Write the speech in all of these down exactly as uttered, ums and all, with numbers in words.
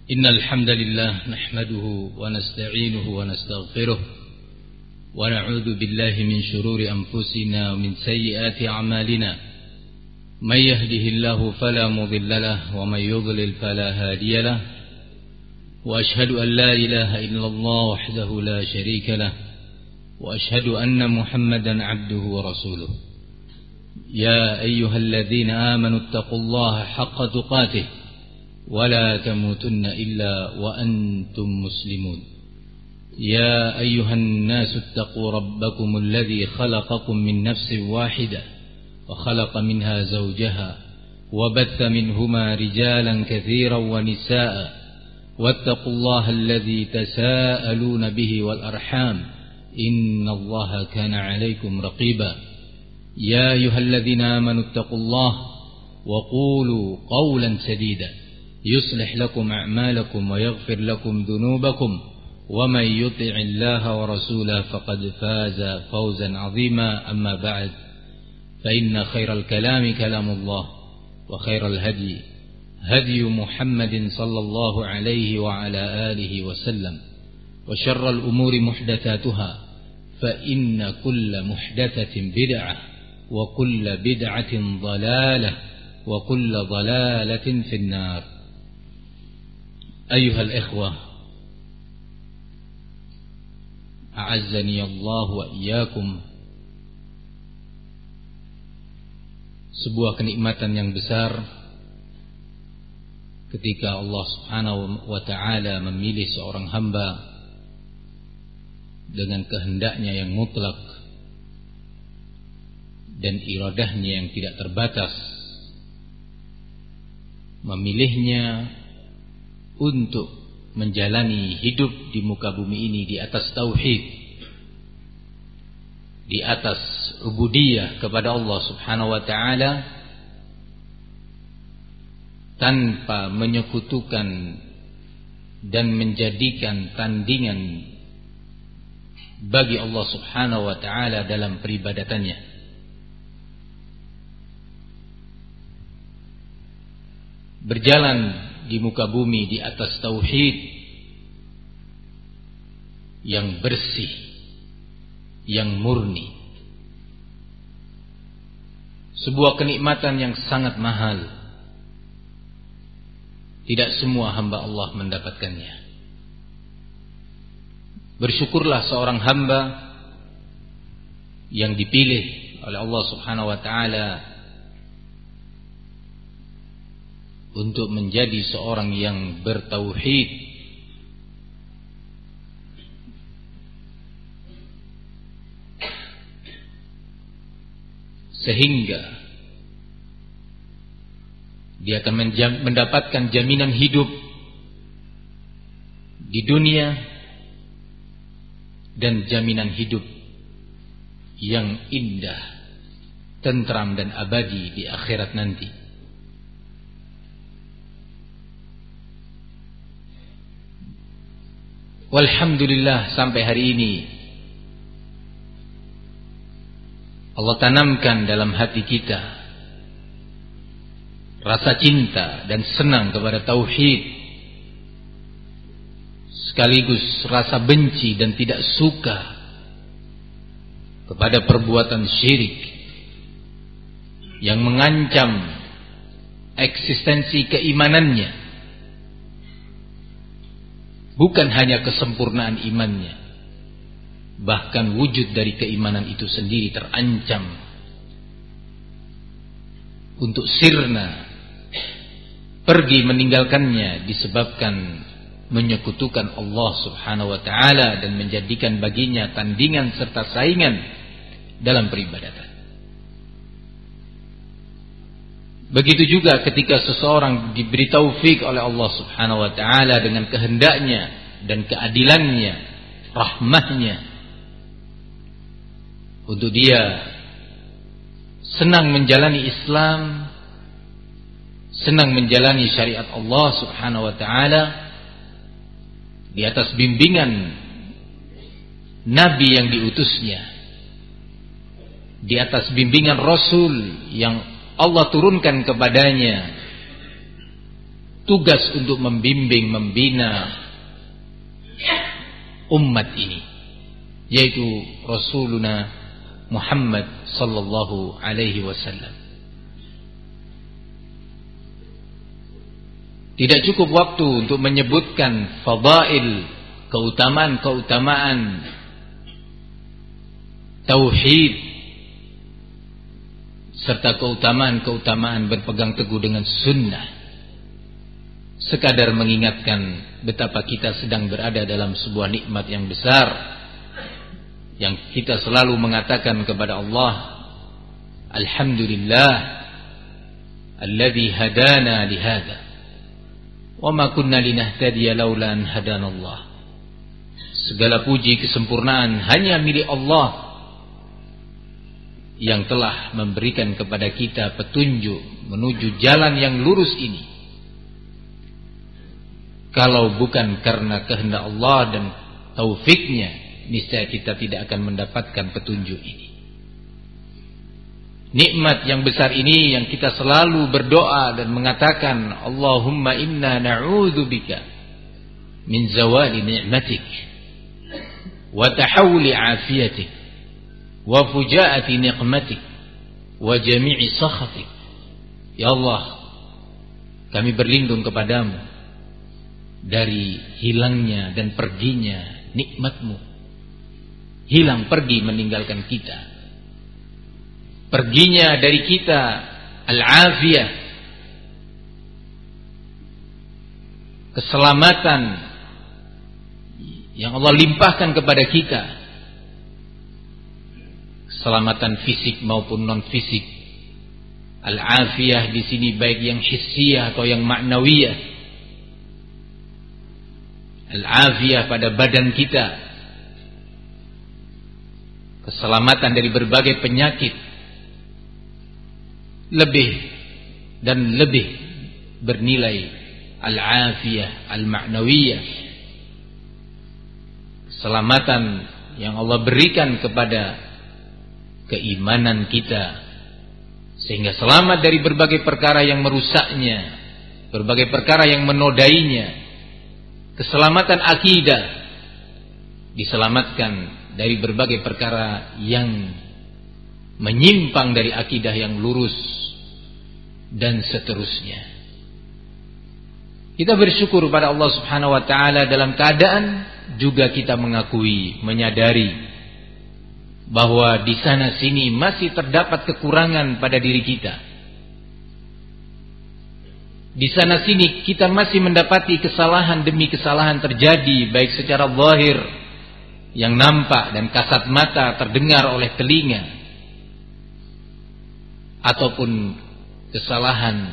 إن الحمد لله نحمده ونستعينه ونستغفره ونعوذ بالله من شرور أنفسنا ومن سيئات أعمالنا من يهده الله فلا مضل له ومن يضلل فلا هادي له وأشهد أن لا إله إلا الله وحده لا شريك له وأشهد أن محمدا عبده ورسوله يا أيها الذين آمنوا اتقوا الله حق تقاته ولا تموتن إلا وأنتم مسلمون يا أيها الناس اتقوا ربكم الذي خلقكم من نفس واحدة وخلق منها زوجها وبث منهما رجالا كثيرا ونساء واتقوا الله الذي تساءلون به والأرحام إن الله كان عليكم رقيبا يا أيها الذين آمنوا اتقوا الله وقولوا قولا سديدا يصلح لكم أعمالكم ويغفر لكم ذنوبكم ومن يطع الله ورسوله فقد فاز فوزا عظيما أما بعد فإن خير الكلام كلام الله وخير الهدي هدي محمد صلى الله عليه وعلى آله وسلم وشر الأمور محدثاتها فإن كل محدثة بدعة وكل بدعة ضلالة وكل ضلالة في النار. أيها الإخوة أعزني الله وإياkum. Sebuah kenikmatan yang besar ketika Allah Subhanahu wa taala memilih seorang hamba dengan kehendaknya yang mutlak dan iradahnya yang tidak terbatas, memilihnya untuk menjalani hidup di muka bumi ini di atas tauhid, di atas ubudiyah kepada Allah Subhanahu wa taala, tanpa menyekutukan dan menjadikan tandingan bagi Allah Subhanahu wa taala dalam peribadatannya. Berjalan di muka bumi di atas tauhid yang bersih, yang murni. Sebuah kenikmatan yang sangat mahal. Tidak semua hamba Allah mendapatkannya. Bersyukurlah seorang hamba yang dipilih oleh Allah Subhanahu wa taala untuk menjadi seorang yang bertauhid, sehingga dia akan mendapatkan jaminan hidup di dunia dan jaminan hidup yang indah, tentram dan abadi di akhirat nanti. Walhamdulillah, sampai hari ini Allah tanamkan dalam hati kita rasa cinta dan senang kepada tauhid, sekaligus rasa benci dan tidak suka kepada perbuatan syirik yang mengancam eksistensi keimanannya. Bukan hanya kesempurnaan imannya, bahkan wujud dari keimanan itu sendiri terancam untuk sirna, pergi meninggalkannya disebabkan menyekutukan Allah Subhanahu wa taala dan menjadikan baginya tandingan serta saingan dalam peribadatan. Begitu juga ketika seseorang diberi taufik oleh Allah Subhanahu wa taala dengan kehendaknya dan keadilannya, rahmahnya, untuk dia senang menjalani Islam, senang menjalani syariat Allah Subhanahu wa taala di atas bimbingan Nabi yang diutusnya, di atas bimbingan Rasul yang Allah turunkan kepadanya, tugas untuk membimbing, membina umat ini, yaitu Rasuluna Muhammad sallallahu alaihi wasallam. Tidak cukup waktu untuk menyebutkan fadail, keutamaan-keutamaan tauhid serta keutamaan-keutamaan berpegang teguh dengan sunnah. Sekadar mengingatkan betapa kita sedang berada dalam sebuah nikmat yang besar, yang kita selalu mengatakan kepada Allah, alhamdulillah alladzi hadana lihada wa ma kunna linahtadiya laula an hadanallah. Segala puji kesempurnaan hanya milik Allah yang telah memberikan kepada kita petunjuk menuju jalan yang lurus ini. Kalau bukan karena kehendak Allah dan taufiknya, niscaya kita tidak akan mendapatkan petunjuk ini. Nikmat yang besar ini yang kita selalu berdoa dan mengatakan, Allahumma inna na'udzubika min zawali ni'matik wa tahawuli afiyatik wa fujaati niqmatik wa jami'i sakhatik. Ya Allah, kami berlindung kepadamu dari hilangnya dan perginya nikmatmu. Hilang, pergi, meninggalkan kita. Perginya dari kita al-afiyah, keselamatan yang Allah limpahkan kepada kita, keselamatan fisik maupun non fisik. Al-afiyah di sini baik yang hissiyah atau yang ma'nawiyah. Al-afiyah pada badan kita, keselamatan dari berbagai penyakit, lebih dan lebih bernilai al-afiyah al-ma'nawiyah, keselamatan yang Allah berikan kepada keimanan kita, sehingga selamat dari berbagai perkara yang merusaknya, berbagai perkara yang menodainya. Keselamatan akidah, diselamatkan dari berbagai perkara yang menyimpang dari akidah yang lurus, dan seterusnya. Kita bersyukur pada Allah Subhanahu wa taala dalam keadaan juga kita mengakui, menyadari bahwa di sana sini masih terdapat kekurangan pada diri kita. Di sana sini kita masih mendapati kesalahan demi kesalahan terjadi, baik secara zahir yang nampak dan kasat mata terdengar oleh telinga, ataupun kesalahan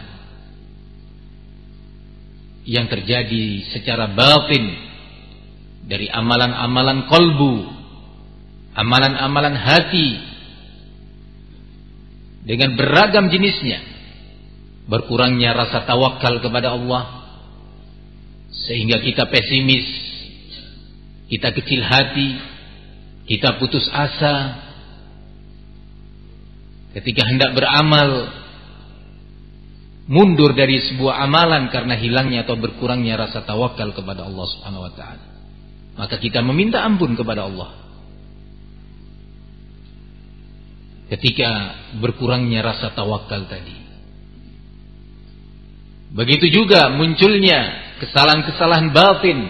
yang terjadi secara batin dari amalan-amalan qalbu, amalan-amalan hati dengan beragam jenisnya. Berkurangnya rasa tawakal kepada Allah, sehingga kita pesimis, kita kecil hati, kita putus asa ketika hendak beramal, mundur dari sebuah amalan karena hilangnya atau berkurangnya rasa tawakal kepada Allah Subhanahu wa taala. Maka kita meminta ampun kepada Allah ketika berkurangnya rasa tawakal tadi. Begitu juga munculnya kesalahan-kesalahan batin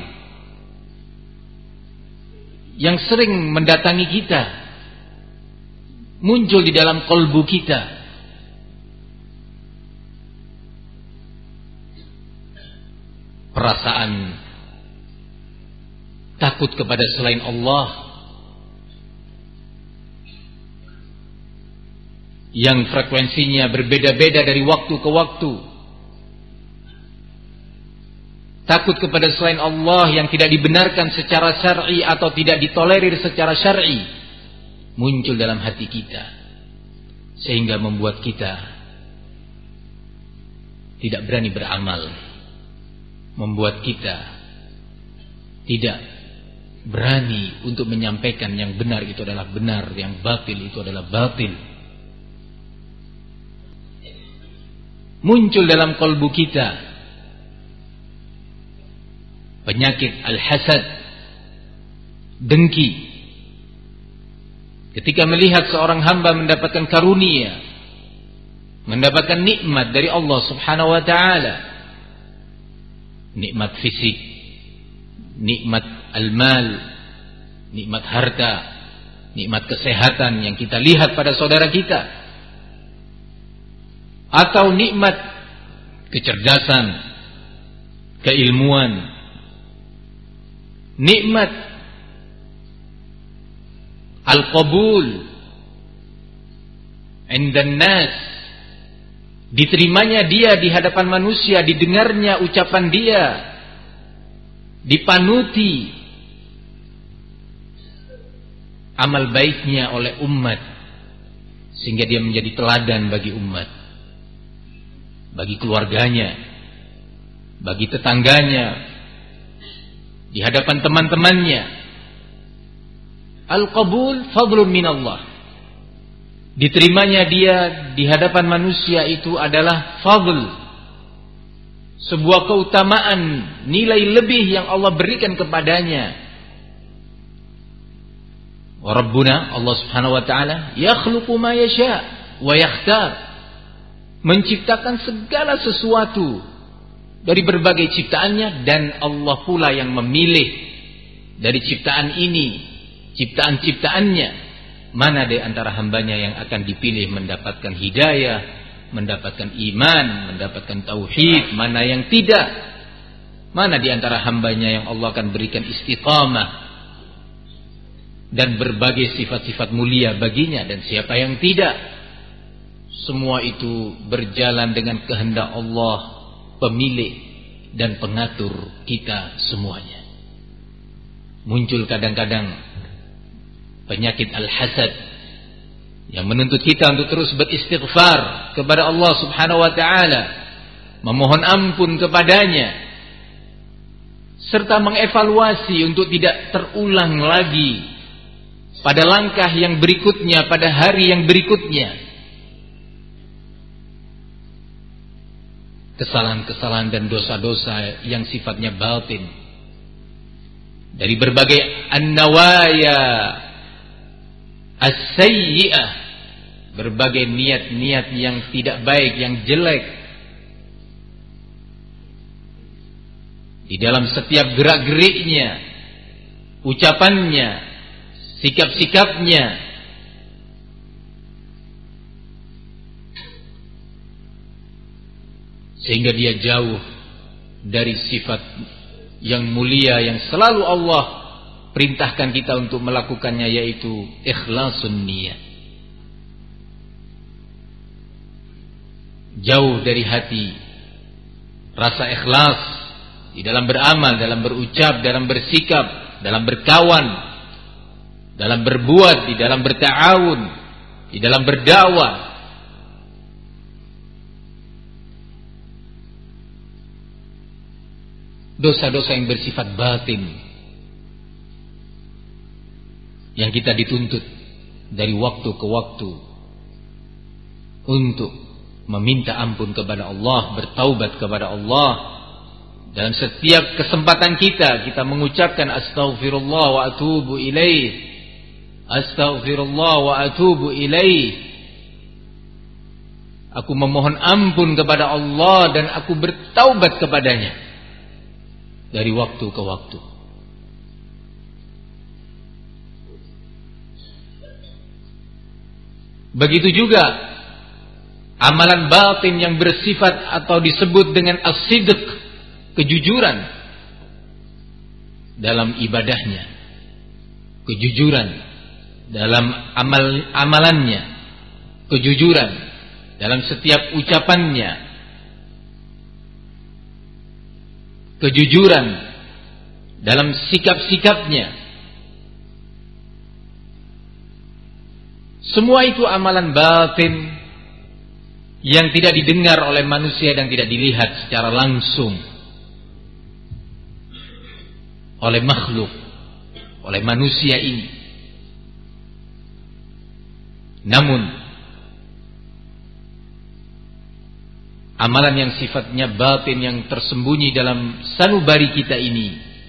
yang sering mendatangi kita, muncul di dalam kalbu kita. Perasaan takut kepada selain Allah yang frekuensinya berbeda-beda dari waktu ke waktu. Takut kepada selain Allah yang tidak dibenarkan secara syar'i atau tidak ditolerir secara syar'i muncul dalam hati kita, sehingga membuat kita tidak berani beramal, membuat kita tidak berani untuk menyampaikan yang benar itu adalah benar, yang batil itu adalah batil. Muncul dalam kalbu kita penyakit al-hasad, dengki. Ketika melihat seorang hamba mendapatkan karunia, mendapatkan nikmat dari Allah Subhanahu wa taala, nikmat fisik, nikmat al-mal, nikmat harta, nikmat kesehatan yang kita lihat pada saudara kita, atau nikmat kecerdasan, keilmuan, nikmat al-qabul indan nas, diterimanya dia di hadapan manusia, didengarnya ucapan dia, dipanuti amal baiknya oleh umat, sehingga dia menjadi teladan bagi umat, bagi keluarganya, bagi tetangganya, di hadapan teman-temannya. Al-qabul fadlun minallah. Diterimanya dia di hadapan manusia itu adalah fadl, sebuah keutamaan, nilai lebih yang Allah berikan kepadanya. Wa Rabbuna, Allah Subhanahu wa taala, yakhluqu ma yasha wa yakhtar, menciptakan segala sesuatu dari berbagai ciptaannya, dan Allah pula yang memilih dari ciptaan ini, ciptaan-ciptaannya, mana di antara hambanya yang akan dipilih mendapatkan hidayah, mendapatkan iman, mendapatkan tauhid, mana yang tidak, mana di antara hambanya yang Allah akan berikan istiqamah dan berbagai sifat-sifat mulia baginya, dan siapa yang tidak. Semua itu berjalan dengan kehendak Allah, pemilik dan pengatur kita semuanya. Muncul kadang-kadang penyakit al-hasad yang menuntut kita untuk terus beristighfar kepada Allah Subhanahu wa taala, memohon ampun kepadanya, serta mengevaluasi untuk tidak terulang lagi pada langkah yang berikutnya, pada hari yang berikutnya. Kesalahan-kesalahan dan dosa-dosa yang sifatnya batin, dari berbagai an-nawaya as-sayyi'ah, berbagai niat-niat yang tidak baik, yang jelek, di dalam setiap gerak-geriknya, ucapannya, sikap-sikapnya, sehingga dia jauh dari sifat yang mulia yang selalu Allah perintahkan kita untuk melakukannya, yaitu ikhlasun niyah. Jauh dari hati rasa ikhlas di dalam beramal, dalam berucap, dalam bersikap, dalam berkawan, dalam berbuat, di dalam berta'awun, di dalam berdakwah. Dosa-dosa yang bersifat batin yang kita dituntut dari waktu ke waktu untuk meminta ampun kepada Allah, bertaubat kepada Allah. Dalam setiap kesempatan kita, kita mengucapkan astaghfirullah wa atubu ilaih, astaghfirullah wa atubu ilaih. Aku memohon ampun kepada Allah dan aku bertaubat kepadanya dari waktu ke waktu. Begitu juga amalan batin yang bersifat atau disebut dengan as-sidq, kejujuran dalam ibadahnya, kejujuran dalam amal amalannya, kejujuran dalam setiap ucapannya, kejujuran dalam sikap-sikapnya. Semua itu amalan batin yang tidak didengar oleh manusia dan tidak dilihat secara langsung oleh makhluk, oleh manusia ini. Namun amalan yang sifatnya batin, yang tersembunyi dalam sanubari kita ini,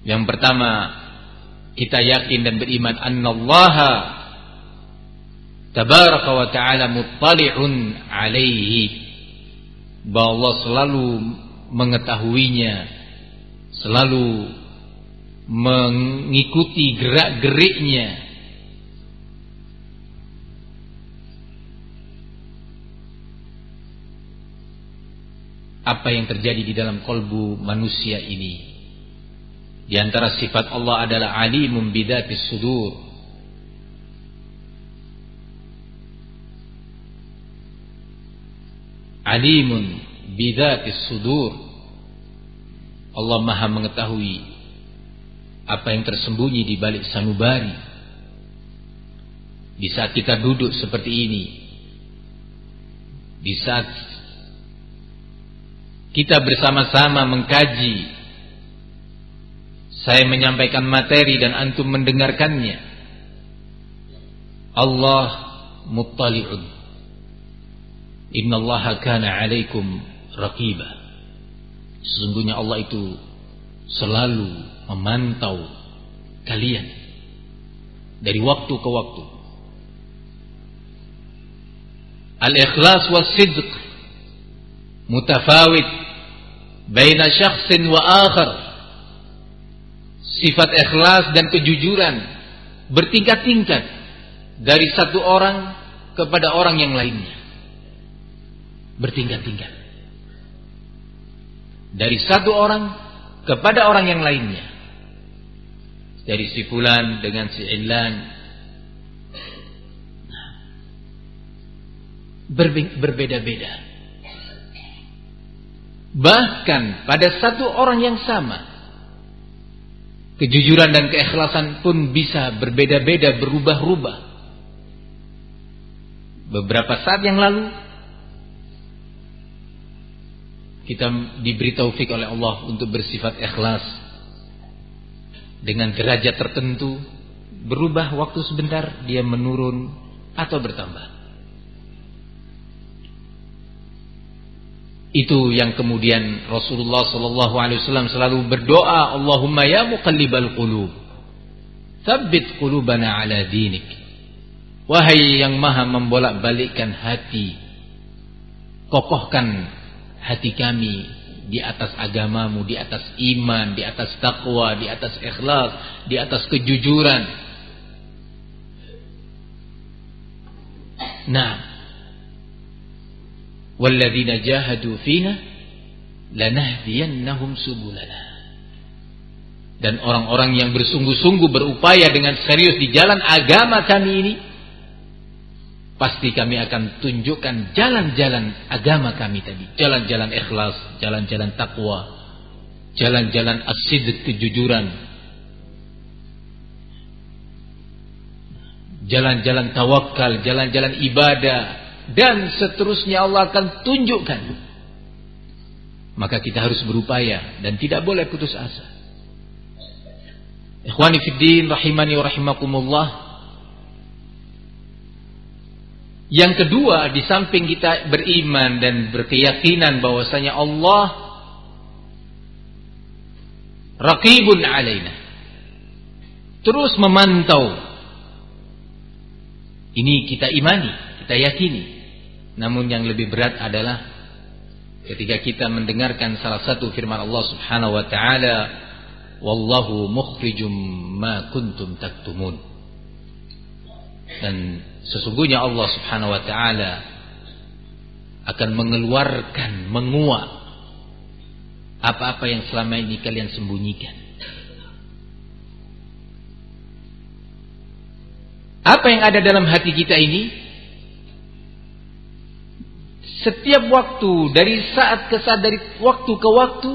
Yang pertama, kita yakin dan beriman annallaha tabaraka wa ta'ala muttali'un alaihi, bahwa Allah selalu mengetahuinya, selalu mengikuti gerak-geriknya. Apa yang terjadi di dalam kalbu manusia ini. Di antara sifat Allah adalah alimun bidatis sudur. Alimun bidatis sudur. Allah Maha mengetahui apa yang tersembunyi di balik sanubari. Di saat kita duduk seperti ini, di saat kita bersama-sama mengkaji, saya menyampaikan materi dan antum mendengarkannya, Allah muttali'un. Innallaha kana 'alaikum raqiba. Sesungguhnya Allah itu selalu memantau kalian dari waktu ke waktu. Al-ikhlas was-sidq mutafawit baina syakhsin wa akhar. Sifat ikhlas dan kejujuran bertingkat-tingkat dari satu orang kepada orang yang lainnya. Bertingkat-tingkat. Dari satu orang kepada orang yang lainnya. Dari si fulan dengan si Ilan. Berbeda-beda. Bahkan pada satu orang yang sama, kejujuran dan keikhlasan pun bisa berbeda-beda, berubah-ubah. Beberapa saat yang lalu kita diberi taufik oleh Allah untuk bersifat ikhlas. Dengan derajat tertentu, berubah waktu sebentar, dia menurun atau bertambah. Itu yang kemudian Rasulullah sallallahu alaihi wasallam selalu berdoa, Allahumma ya muqallibal qulub, tsabbit qulubana ala dinik. Wahai yang maha membolak-balikkan hati, kokohkan hati kami di atas agamamu, di atas iman, di atas taqwa, di atas ikhlas, di atas kejujuran. Nah, walladzina jahadu fina lanahdiyannahum subulana. Dan orang-orang yang bersungguh-sungguh berupaya dengan serius di jalan agama kami ini, pasti kami akan tunjukkan jalan-jalan agama kami tadi, jalan-jalan ikhlas, jalan-jalan takwa, jalan-jalan as-sidq, kejujuran, jalan-jalan tawakal, jalan-jalan ibadah, dan seterusnya Allah akan tunjukkan. Maka kita harus berupaya dan tidak boleh putus asa. Ikhwani fiddin rahimani wa rahimakumullah. Yang kedua, di samping kita beriman dan berkeyakinan bahwasanya Allah raqibun alaina, terus memantau, ini kita imani, kita yakini. Namun yang lebih berat adalah ketika kita mendengarkan salah satu firman Allah Subhanahu wa taala, wallahu mukhrijum ma kuntum taktumun. Dan sesungguhnya Allah Subhanahu wa taala akan mengeluarkan, menguak apa-apa yang selama ini kalian sembunyikan. Apa yang ada dalam hati kita ini, setiap waktu, dari saat ke saat, dari waktu ke waktu,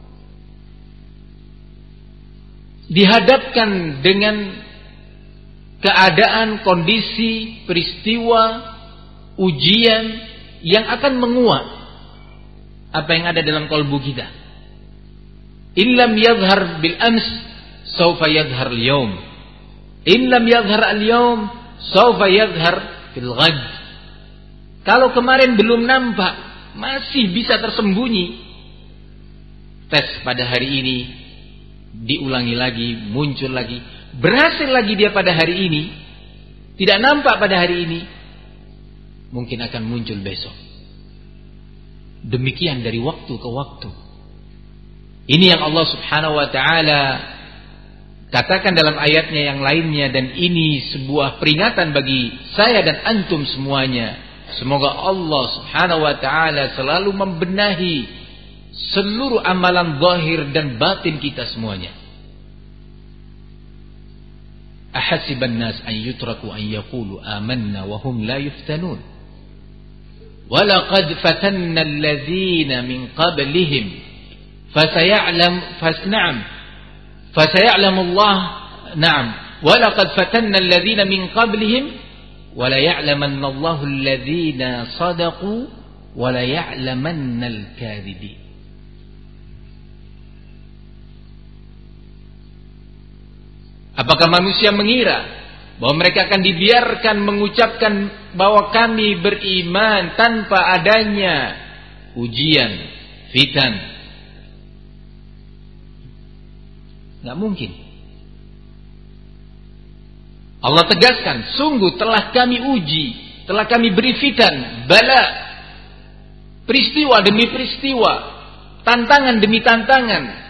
dihadapkan dengan keadaan, kondisi, peristiwa, ujian yang akan menguak apa yang ada dalam kalbu kita. In lam yadhhar bil ams, sawfa yadhhar al yawm. In lam yadhhar al yawm, sawfa yadhhar fil ghad. Kalau kemarin belum nampak, masih bisa tersembunyi, tes pada hari ini diulangi lagi, muncul lagi, berhasil lagi dia pada hari ini, tidak nampak pada hari ini, mungkin akan muncul besok. Demikian dari waktu ke waktu. Ini yang Allah Subhanahu wa ta'ala katakan dalam ayatnya yang lainnya, dan ini sebuah peringatan bagi saya dan antum semuanya. Semoga Allah Subhanahu wa ta'ala selalu membenahi seluruh amalan zahir dan batin kita semuanya. Ahasiban nas an yutraku an yaqulu amanna wa hum la yuftanun. Walaqad fatanna alladhina min qablihim fasaya'lam fasna'am fasaya'lamu Allah na'am walaqad fatanna alladhina min qablihim wala ya'lamanna Allahu alladhina sadaqu wala ya'lamanna al-kadhibin. Apakah manusia mengira bahwa mereka akan dibiarkan mengucapkan bahwa kami beriman tanpa adanya ujian, fitan? Tidak mungkin. Allah tegaskan, sungguh telah kami uji, telah kami beri fitan, bala, peristiwa demi peristiwa, tantangan demi tantangan,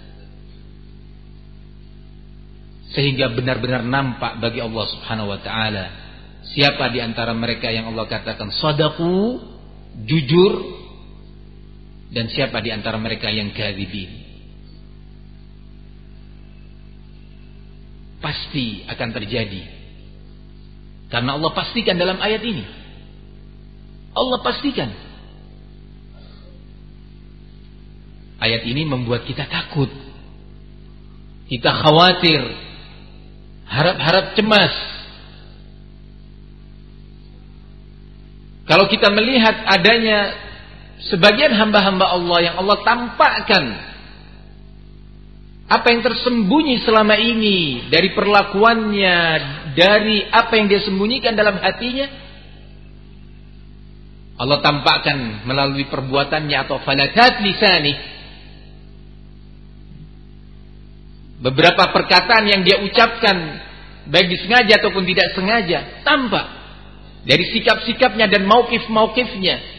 sehingga benar-benar nampak bagi Allah Subhanahu wa ta'ala siapa di antara mereka yang Allah katakan shadaqu, jujur, dan siapa di antara mereka yang kadzibin. Pasti akan terjadi, karena Allah pastikan dalam ayat ini. Allah pastikan. Ayat ini membuat kita takut, kita khawatir, harap-harap cemas. Kalau kita melihat adanya sebagian hamba-hamba Allah yang Allah tampakkan apa yang tersembunyi selama ini dari perlakuannya, dari apa yang dia sembunyikan dalam hatinya, Allah tampakkan melalui perbuatannya atau falatat lisani. Beberapa perkataan yang dia ucapkan, baik disengaja ataupun tidak sengaja, tampak dari sikap-sikapnya dan mauqif-mauqifnya.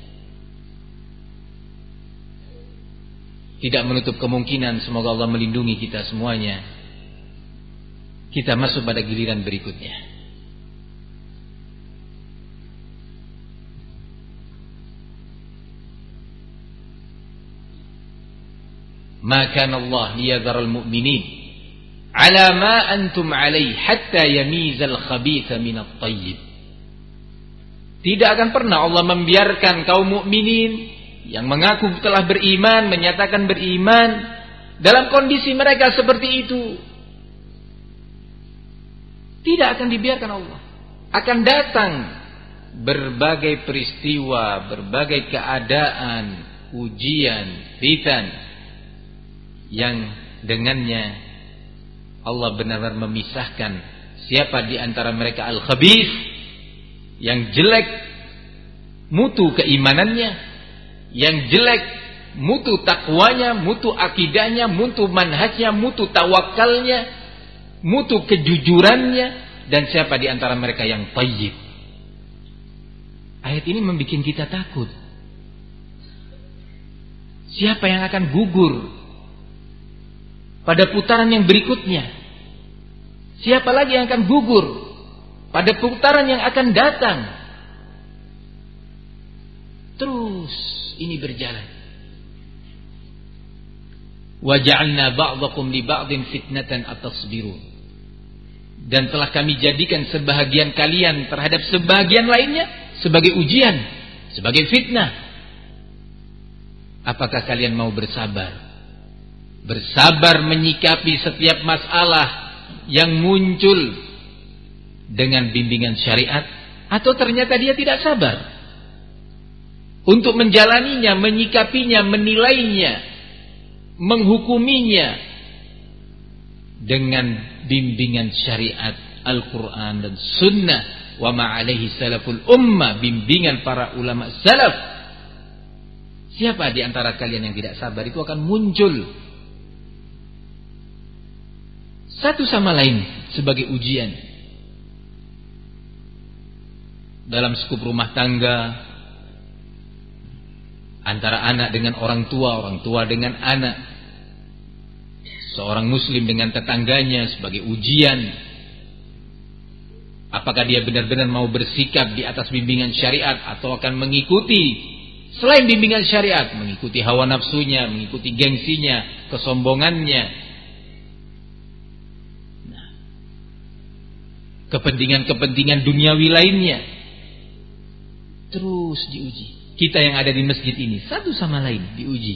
Tidak menutup kemungkinan, semoga Allah melindungi kita semuanya, kita masuk pada giliran berikutnya. Ma kana Allah liyadhara al-mu'minin ala ma antum alayhi hatta yamizal khabitha minat tayyib. Tidak akan pernah Allah membiarkan kaum mukminin yang mengaku telah beriman, menyatakan beriman, dalam kondisi mereka seperti itu. Tidak akan dibiarkan Allah. Akan datang berbagai peristiwa, berbagai keadaan, ujian, fitan, yang dengannya Allah benar-benar memisahkan siapa di antara mereka al-khabith, yang jelek mutu keimanannya, yang jelek mutu takwanya, mutu akidahnya, mutu manhajnya, mutu tawakalnya, mutu kejujurannya, dan siapa di antara mereka yang tayyib. Ayat ini membuat kita takut. Siapa yang akan gugur pada putaran yang berikutnya? Siapa lagi yang akan gugur pada putaran yang akan datang? Terus ini berjalan. Wa ja'alna ba'dakum li ba'din fitnatan atasbirun. Dan telah kami jadikan sebahagian kalian terhadap sebahagian lainnya sebagai ujian, sebagai fitnah. Apakah kalian mau bersabar? Bersabar menyikapi setiap masalah yang muncul dengan bimbingan syariat, atau ternyata dia tidak sabar untuk menjalaninya, menyikapinya, menilainya, menghukuminya dengan bimbingan syariat Al-Quran dan Sunnah, wa ma'alaihi salaful ummah, bimbingan para ulama salaf. Siapa di antara kalian yang tidak sabar, itu akan muncul satu sama lain sebagai ujian. Dalam skup rumah tangga, antara anak dengan orang tua, orang tua dengan anak, seorang muslim dengan tetangganya sebagai ujian. Apakah dia benar-benar mau bersikap di atas bimbingan syariat atau akan mengikuti selain bimbingan syariat, mengikuti hawa nafsunya, mengikuti gengsinya, kesombongannya, nah, kepentingan-kepentingan duniawi lainnya. Terus diuji. Kita yang ada di masjid ini satu sama lain diuji.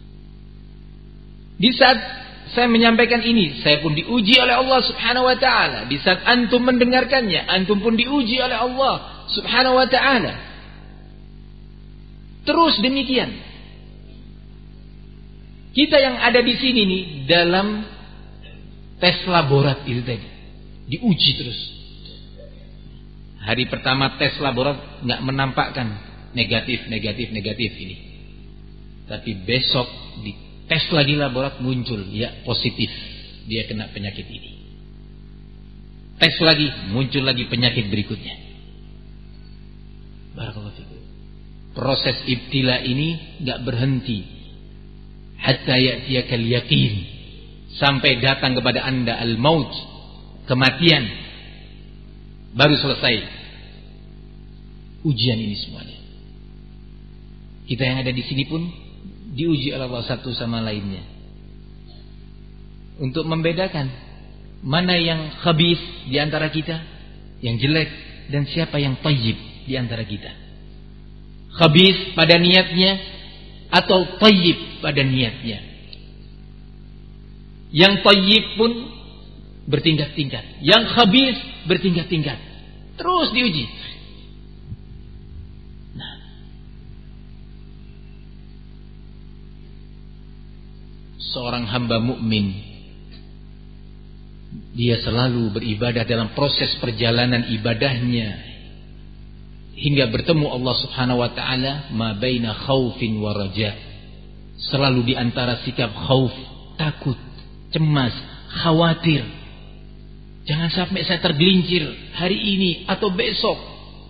Di saat saya menyampaikan ini, saya pun diuji oleh Allah Subhanahu wa taala. Di saat antum mendengarkannya, antum pun diuji oleh Allah Subhanahu wa taala. Terus demikian. Kita yang ada di sini nih dalam tes laborat itu tadi, diuji terus. Hari pertama tes laborat nggak menampakkan negatif, negatif, negatif ini. Tapi besok di tes lagi laborat muncul, ya positif, dia kena penyakit ini. Tes lagi, muncul lagi penyakit berikutnya. Barakallahu fikum. Proses ibtila ini nggak berhenti. Hatta ya'tiyakal yaqin, sampai datang kepada anda al-maut, kematian, baru selesai ujian ini semuanya. Kita yang ada di sini pun diuji oleh Allah satu sama lainnya untuk membedakan mana yang khabith di antara kita, yang jelek, dan siapa yang thayyib di antara kita. Khabith pada niatnya atau thayyib pada niatnya. Yang thayyib pun bertingkat-tingkat, yang khabith bertingkat-tingkat. Terus diuji. Nah, seorang hamba mukmin, dia selalu beribadah dalam proses perjalanan ibadahnya hingga bertemu Allah Subhanahu wa taala, ma baina khaufin wa raja. Selalu di antara sikap khauf, takut, cemas, khawatir. Jangan sampai saya tergelincir hari ini atau besok.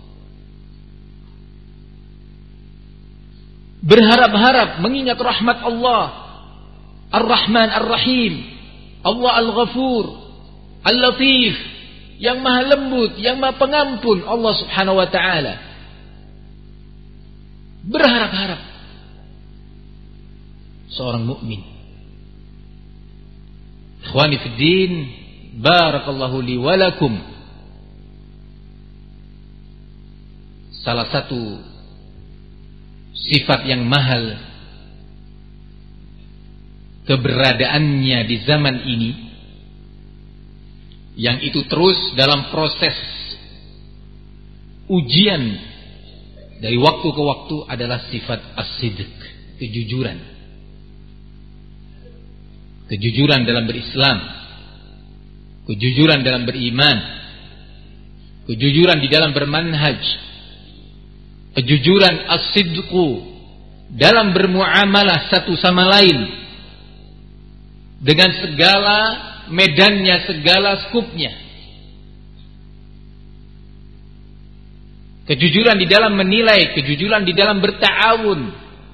Berharap-harap mengingat rahmat Allah, Ar-Rahman Ar-Rahim, Allah Al-Ghafur, Al-Latif, yang maha lembut, yang maha pengampun, Allah Subhanahu wa ta'ala. Berharap-harap seorang mukmin. Ikhwani fid din, barakallahu li wa lakum. Salah satu sifat yang mahal keberadaannya di zaman ini, yang itu terus dalam proses ujian dari waktu ke waktu, adalah sifat as-sidq, kejujuran. Kejujuran dalam berislam, kejujuran dalam beriman, kejujuran di dalam bermanhaj, kejujuran as-sidqu dalam bermuamalah satu sama lain dengan segala medannya, segala skupnya. Kejujuran di dalam menilai, kejujuran di dalam berta'awun.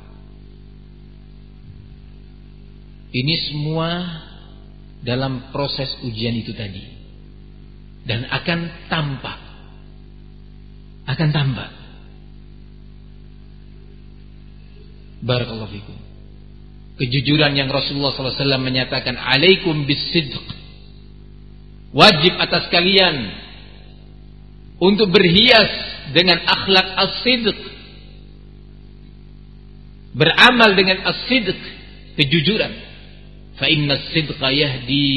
Ini semua dalam proses ujian itu tadi. Dan akan tampak. Akan tampak. Barakallahu fikum. Kejujuran yang Rasulullah sallallahu alaihi wasallam menyatakan, alaikum bis-sidq, wajib atas kalian untuk berhias dengan akhlak as-sidq, beramal dengan as-sidq, kejujuran. Fa inna as-sidqa yahdi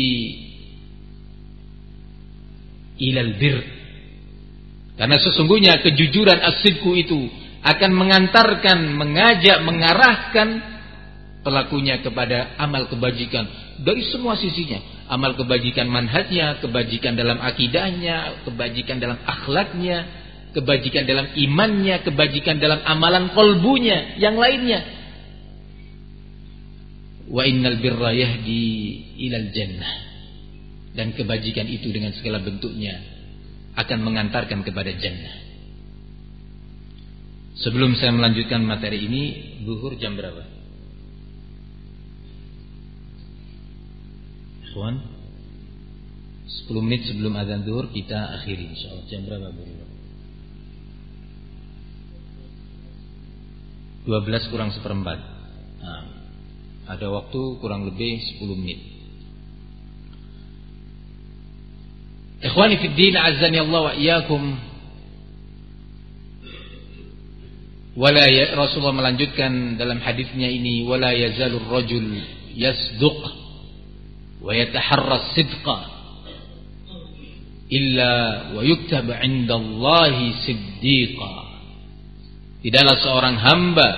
ilal bir, karena sesungguhnya kejujuran as-sidqu itu akan mengantarkan, mengajak, mengarahkan pelakunya kepada amal kebajikan dari semua sisinya. Amal kebajikan manhajnya, kebajikan dalam akidahnya, kebajikan dalam akhlaknya, kebajikan dalam imannya, kebajikan dalam amalan qalbunya, yang lainnya. Wa innal birra yahdi ilal jannah, dan kebajikan itu dengan segala bentuknya akan mengantarkan kepada jannah. Sebelum saya melanjutkan materi ini, zuhur jam berapa? Ikhwan, sepuluh menit sebelum azan zuhur kita akhiri insyaallah. Jam berapa Bu? dua belas kurang seperempat. Nah, ada waktu kurang lebih sepuluh menit. Ikhwani fid din, azzani Allah wa iyyakum. Wala ya, Rasulullah melanjutkan dalam hadisnya ini, wala yazalur rajul yasduq wa yataharra sidqa illa wa yuktab 'inda Allahi siddiqa. Tidaklah seorang hamba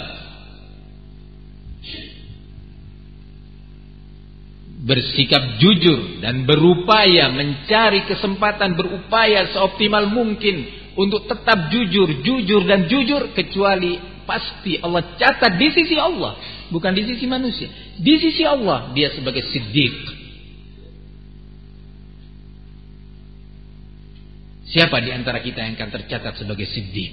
bersikap jujur dan berupaya mencari kesempatan, berupaya seoptimal mungkin untuk tetap jujur, jujur dan jujur, kecuali pasti Allah catat di sisi Allah, bukan di sisi manusia. Di sisi Allah dia sebagai siddiq. Siapa di antara kita yang akan tercatat sebagai siddiq?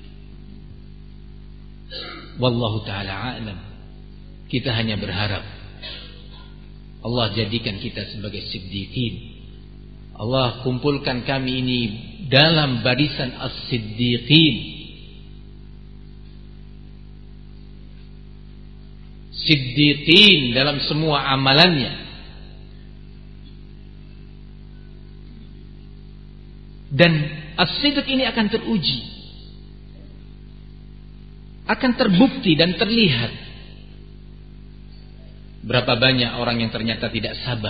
Wallahu ta'ala a'lam. Kita hanya berharap Allah jadikan kita sebagai siddiqin. Allah kumpulkan kami ini dalam barisan as-siddiqin. Siddiqin dalam semua amalannya. Dan as-siddiq ini akan teruji, akan terbukti dan terlihat. Berapa banyak orang yang ternyata tidak sabar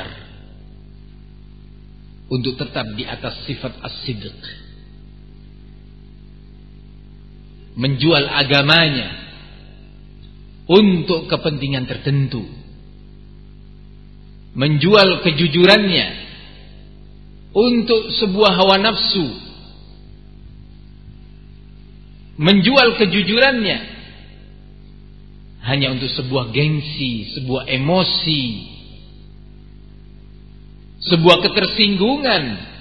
untuk tetap di atas sifat as-sidq, menjual agamanya untuk kepentingan tertentu, menjual kejujurannya untuk sebuah hawa nafsu, menjual kejujurannya hanya untuk sebuah gengsi, sebuah emosi, sebuah ketersinggungan.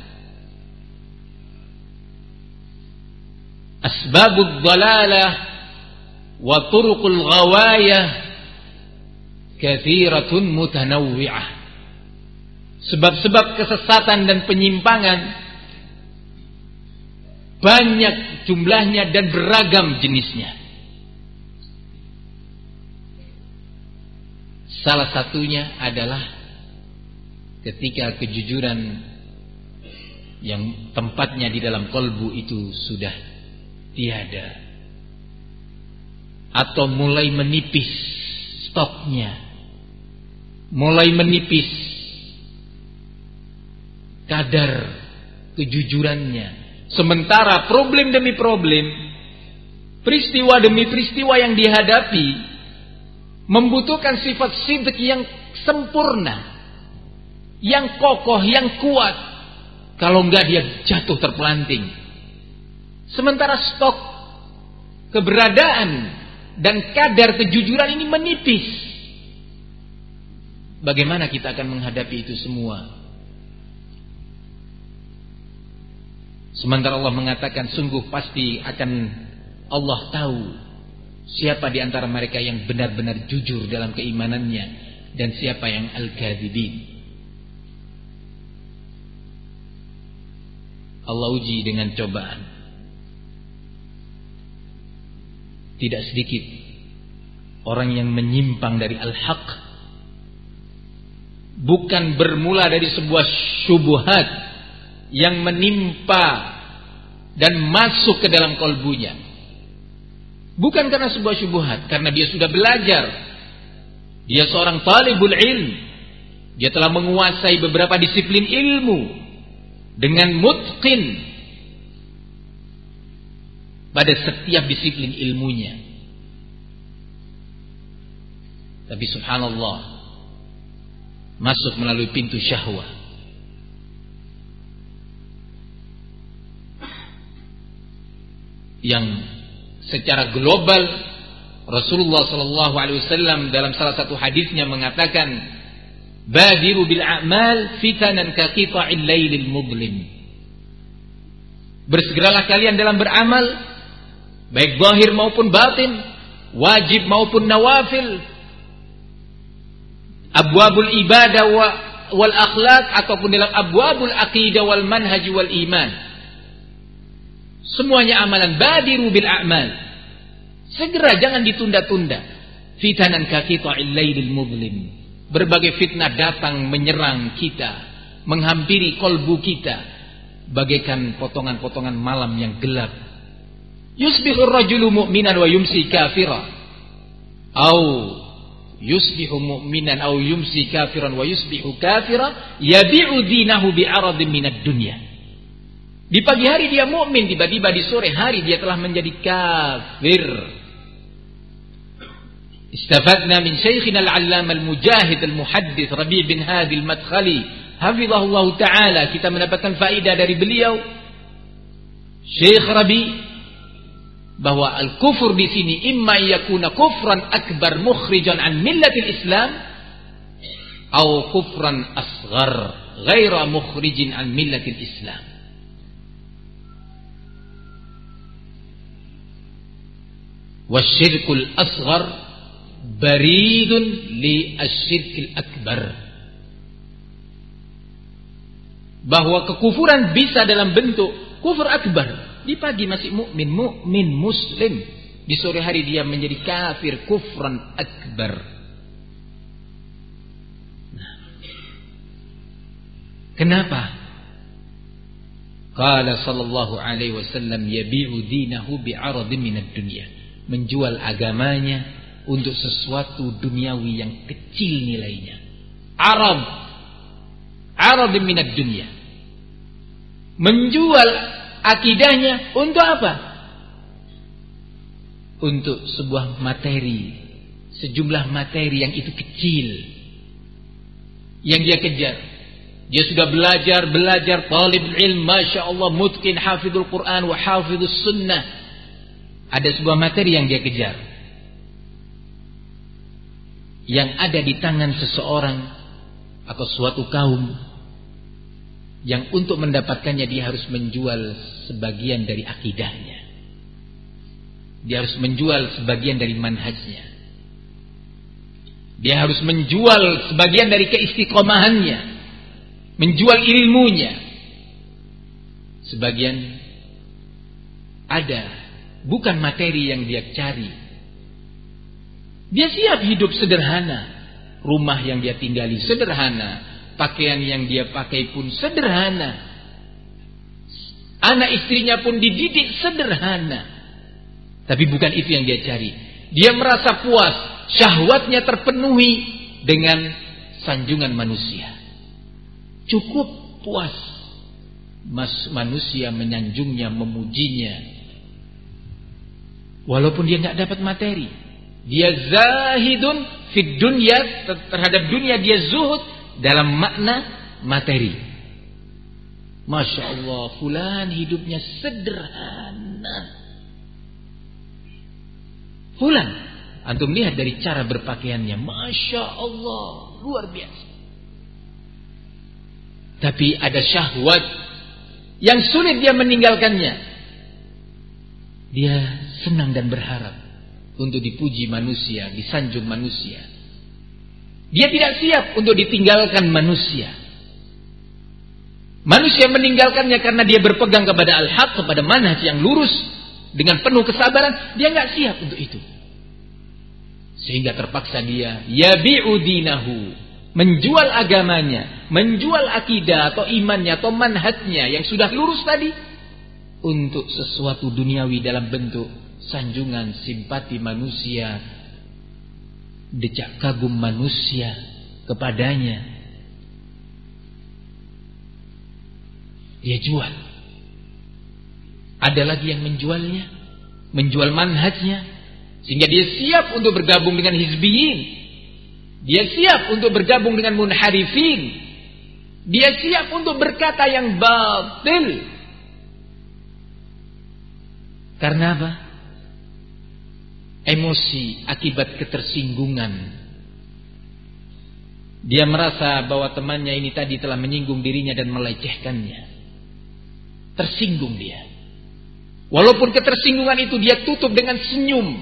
Asbabud dhalalah wa turuqul ghawayah kathiratun mutanawwi'ah. Sebab-sebab kesesatan dan penyimpangan banyak jumlahnya dan beragam jenisnya. Salah satunya adalah ketika kejujuran yang tempatnya di dalam kolbu itu sudah tiada, atau mulai menipis stoknya, mulai menipis kadar kejujurannya. Sementara problem demi problem, peristiwa demi peristiwa yang dihadapi membutuhkan sifat sidq yang sempurna, yang kokoh, yang kuat. Kalau enggak dia jatuh terpelanting. Sementara stok keberadaan dan kadar kejujuran ini menipis. Bagaimana kita akan menghadapi itu semua? Sementara Allah mengatakan sungguh pasti akan Allah tahu siapa di antara mereka yang benar-benar jujur dalam keimanannya dan siapa yang al-kadzibin. Allah uji dengan cobaan. Tidak sedikit orang yang menyimpang dari al-haq, bukan bermula dari sebuah syubhat yang menimpa dan masuk ke dalam kolbunya. Bukan karena sebuah syubhat, karena dia sudah belajar. Dia seorang talibul ilm. Dia telah menguasai beberapa disiplin ilmu dengan mutqin pada setiap disiplin ilmunya. Tapi subhanallah, masuk melalui pintu syahwat. Yang secara global Rasulullah sallallahu alaihi wasallam dalam salah satu hadisnya mengatakan, Badiru bil a'mal fitanan ka qita'il lailil mudlim. Bersegeralah kalian dalam beramal, baik zahir maupun batin, wajib maupun nawafil, abwabul ibadah wa, wal akhlak, ataupun dalam abwabul aqidah wal manhaj wal iman. Semuanya amalan. Badiru bil a'mal. Segera, jangan ditunda-tunda. Fitanan ka qita'il lailil mudlim. Berbagai fitnah datang menyerang kita, menghampiri kolbu kita, bagaikan potongan-potongan malam yang gelap. Yusbihur rajulu mu'minan wa yumsi kafira, au yusbihu mu'minan au yumsi kafiran wa yusbihu kafira, yabi'u dinahu bi'aradin minad dunya. Di pagi hari dia mukmin, tiba-tiba di sore hari dia telah menjadi kafir. Istafadna min syekhina al-allama al-mujahid al-muhaddits Rabi' bin Hadi al-Madkhali hafizahullah ta'ala. Kita mendapatkan faedah dari beliau Syekh Rabi' bahwa al-kufur di sini imma yakuna kufran akbar mukhrijan an millatil Islam atau kufran asghar ghaira mukhrijin an millatil Islam. Wasyirkul asghar baridun li asyirkil akbar. Bahwa kekufuran bisa dalam bentuk kufur akbar. Di pagi masih mukmin, mukmin muslim, di sore hari dia menjadi kafir, kufran akbar. Nah. Kenapa? Qala sallallahu alaihi wasallam yabi'u dinahu bi'aradin minad dunya. Menjual agamanya untuk sesuatu duniawi yang kecil nilainya. Arad, arad minad dunya. Menjual akidahnya untuk apa? Untuk sebuah materi, sejumlah materi yang itu kecil, yang dia kejar. Dia sudah belajar, belajar, talib ilm, masya Allah, mutqin, hafidul Quran wa hafidus sunnah. Ada sebuah materi yang dia kejar, yang ada di tangan seseorang atau suatu kaum, yang untuk mendapatkannya dia harus menjual sebagian dari akidahnya, dia harus menjual sebagian dari manhajnya, dia harus menjual sebagian dari keistiqomahannya, menjual ilmunya. Sebagian ada bukan materi yang dia cari. Dia siap hidup sederhana, rumah yang dia tinggali sederhana, pakaian yang dia pakai pun sederhana, anak istrinya pun dididik sederhana. Tapi bukan itu yang dia cari. Dia merasa puas, syahwatnya terpenuhi dengan sanjungan manusia. Cukup puas Mas, manusia menyanjungnya, memujinya, walaupun dia nggak dapat materi. Dia zahidun fid dunya, terhadap dunia dia zuhud dalam makna materi. Masya Allah, fulan hidupnya sederhana. Fulan, antum lihat dari cara berpakaiannya, Masya Allah, luar biasa. Tapi ada syahwat yang sulit dia meninggalkannya. Dia senang dan berharap untuk dipuji manusia, disanjung manusia. Dia tidak siap untuk ditinggalkan manusia. Manusia meninggalkannya karena dia berpegang kepada al-haq, kepada manhaj yang lurus dengan penuh kesabaran. Dia nggak siap untuk itu, sehingga terpaksa dia yabi'u dinahu, menjual agamanya, menjual akidah atau imannya atau manhajnya yang sudah lurus tadi untuk sesuatu duniawi dalam bentuk sanjungan, simpati manusia, decak kagum manusia kepadanya. Dia jual. Ada lagi yang menjualnya, menjual manhajnya, sehingga dia siap untuk bergabung dengan hizbiyin, dia siap untuk bergabung dengan munharifin, dia siap untuk berkata yang batil. Karena apa? Emosi akibat ketersinggungan. Dia merasa bahwa temannya ini tadi telah menyinggung dirinya dan melecehkannya. Tersinggung dia. Walaupun ketersinggungan itu dia tutup dengan senyum.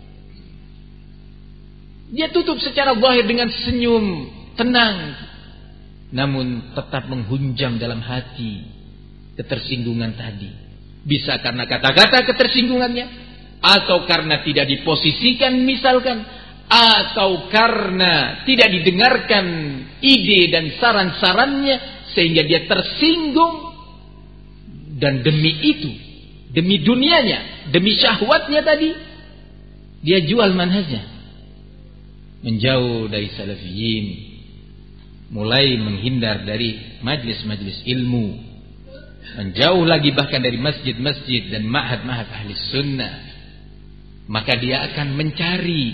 Dia tutup secara zahir dengan senyum tenang. Namun tetap menghunjam dalam hati ketersinggungan tadi. Bisa karena kata-kata ketersinggungannya, atau karena tidak diposisikan misalkan, atau karena tidak didengarkan ide dan saran-sarannya sehingga dia tersinggung. Dan demi itu, demi dunianya, demi syahwatnya tadi, dia jual manhajnya, menjauh dari salafiyin, mulai menghindar dari majlis-majlis ilmu, menjauh lagi bahkan dari masjid-masjid dan ma'had-ma'had ahli sunnah. Maka dia akan mencari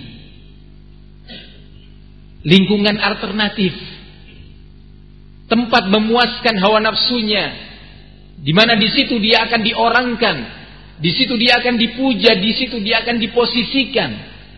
lingkungan alternatif, tempat memuaskan hawa nafsunya, di mana di situ dia akan diorangkan, di situ dia akan dipuja, di situ dia akan diposisikan.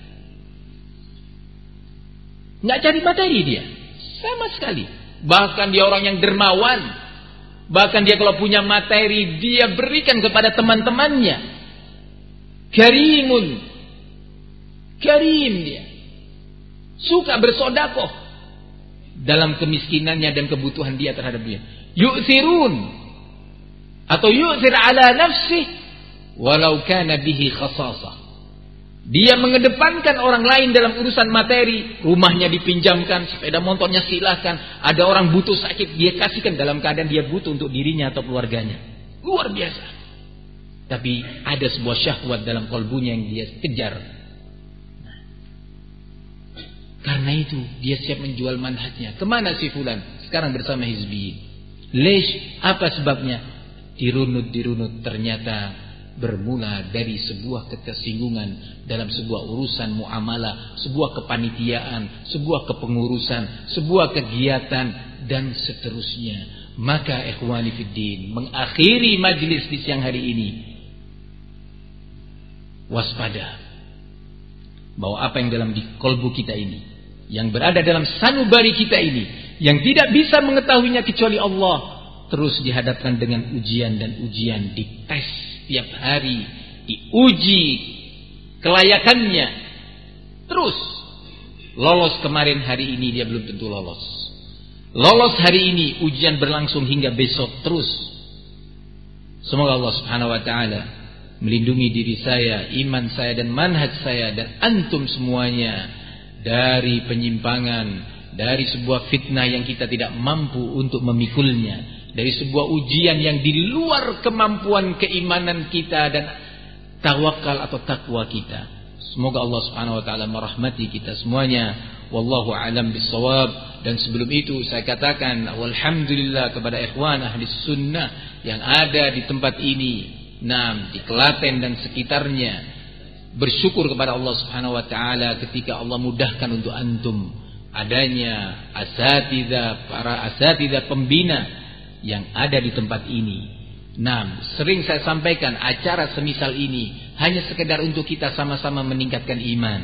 Nggak cari materi dia, sama sekali. Bahkan dia orang yang dermawan. Bahkan dia kalau punya materi, dia berikan kepada teman-temannya. Karimun, karim dia, suka bersodakoh dalam kemiskinannya dan kebutuhan dia terhadap dia. Yu'thirun, atau yu'thir ala nafsih walau kana bihi khasasah. Dia mengedepankan orang lain dalam urusan materi. Rumahnya dipinjamkan, sepeda motornya silahkan. Ada orang butuh sakit, dia kasihkan dalam keadaan dia butuh untuk dirinya atau keluarganya. Luar biasa. Tapi ada sebuah syahwat dalam kalbunya yang dia kejar. Nah, karena itu dia siap menjual manhajnya. Kemana si fulan? Sekarang bersama hizbiyin. Lesh, apa sebabnya? Dirunut-dirunut ternyata bermula dari sebuah ketersinggungan dalam sebuah urusan muamalah, sebuah kepanitiaan, sebuah kepengurusan, sebuah kegiatan dan seterusnya. Maka ikhwani fiddin, mengakhiri majlis di siang hari ini, waspada bahwa apa yang dalam di kolbu kita ini, yang berada dalam sanubari kita ini, yang tidak bisa mengetahuinya kecuali Allah, terus dihadapkan dengan ujian dan ujian, dites tiap hari, diuji kelayakannya. Terus lolos kemarin, hari ini dia belum tentu lolos. Lolos hari ini, ujian berlangsung hingga besok terus. Semoga Allah Subhanahu wa taala melindungi diri saya, iman saya dan manhaj saya dan antum semuanya dari penyimpangan, dari sebuah fitnah yang kita tidak mampu untuk memikulnya, dari sebuah ujian yang di luar kemampuan keimanan kita dan tawakal atau takwa kita. Semoga Allah Subhanahu wa taala merahmati kita semuanya. Wallahu a'lam bissawab. Dan sebelum itu saya katakan alhamdulillah kepada ikhwan ahli sunnah yang ada di tempat ini, nah, di Klaten dan sekitarnya. Bersyukur kepada Allah Subhanahu wa taala ketika Allah mudahkan untuk antum adanya asatidzah, para asatidzah pembina yang ada di tempat ini. Nah, sering saya sampaikan acara semisal ini hanya sekedar untuk kita sama-sama meningkatkan iman.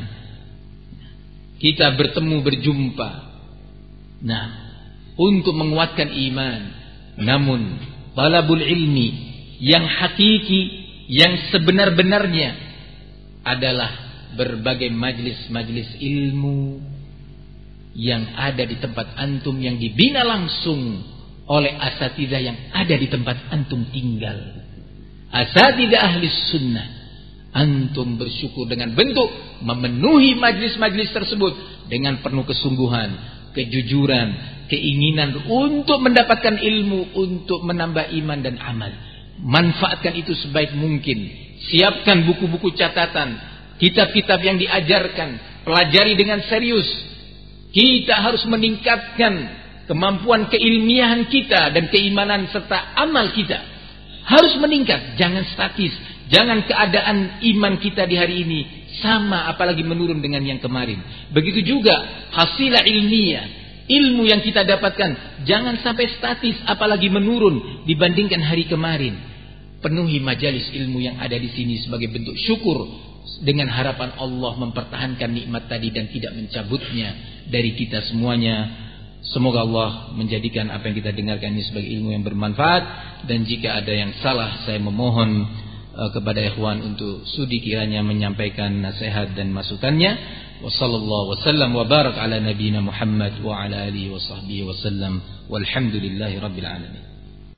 Kita bertemu, berjumpa, nah, untuk menguatkan iman. Namun talabul ilmi yang hakiki, yang sebenar-benarnya adalah berbagai majlis-majlis ilmu yang ada di tempat antum, yang dibina langsung oleh asatidzah yang ada di tempat antum tinggal. Asatidzah ahli sunnah. Antum bersyukur dengan bentuk memenuhi majlis-majlis tersebut dengan penuh kesungguhan, kejujuran, keinginan untuk mendapatkan ilmu, untuk menambah iman dan amal. Manfaatkan itu sebaik mungkin. Siapkan buku-buku catatan, kitab-kitab yang diajarkan, pelajari dengan serius. Kita harus meningkatkan kemampuan keilmiahan kita dan keimanan serta amal kita harus meningkat, jangan statis. Jangan keadaan iman kita di hari ini sama apalagi menurun dengan yang kemarin. Begitu juga hasilah ilmiah, ilmu yang kita dapatkan jangan sampai statis apalagi menurun dibandingkan hari kemarin. Penuhi majalis ilmu yang ada di sini sebagai bentuk syukur dengan harapan Allah mempertahankan nikmat tadi dan tidak mencabutnya dari kita semuanya. Semoga Allah menjadikan apa yang kita dengarkan ini sebagai ilmu yang bermanfaat. Dan jika ada yang salah, saya memohon uh, kepada ikhwan untuk sudi kiranya menyampaikan nasihat dan masukannya. Wassallallahu wasallam wa barak ala nabiyina Muhammad wa ala alihi wa sahbihi wasallam. Walhamdulillahi rabbil alamin.